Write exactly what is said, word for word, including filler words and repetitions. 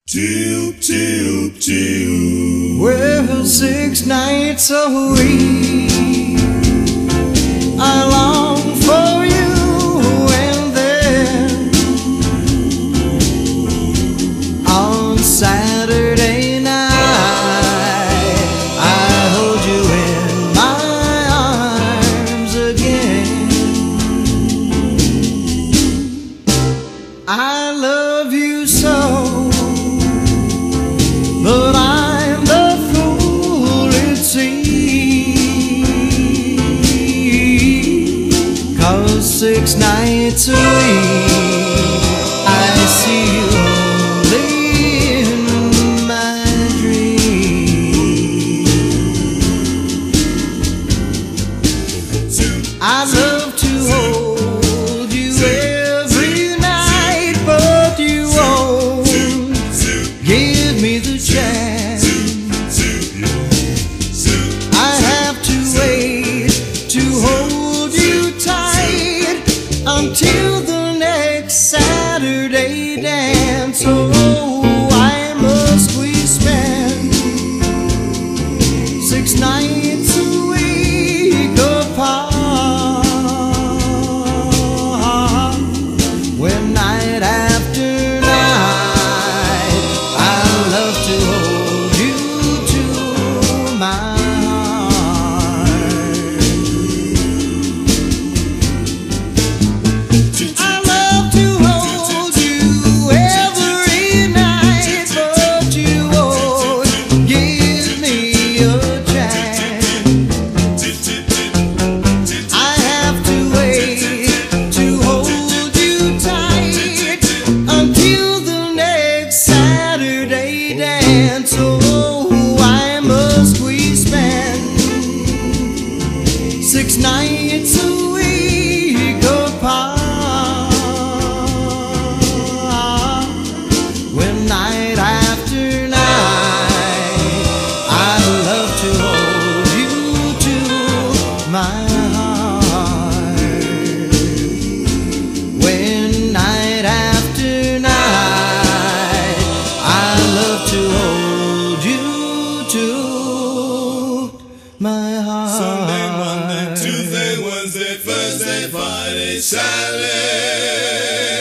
Till, till, till. Well, six nights a week I long for you, and then on Saturday night I hold you in my arms again. I love you so, but I'm the fool, it seems, 'cause six nights a week I see you only in my dreams. I love to hold you every night, but you won't give me the chance. I have to wait to hold you tight until the next Saturday dance. Oh, why must we spend six nights a week apart, when night after night I love to hold you to my heart. I love to hold you every night, but you won't give me a chance. I have to wait to hold you tight until the next Saturday dance. Oh, why must we spend six nights a week apart, when night after night I love to hold you to my heart, when night after night I love to hold you to my heart. Sunday, Monday, Tuesday, Wednesday, Thursday, Friday, Saturday.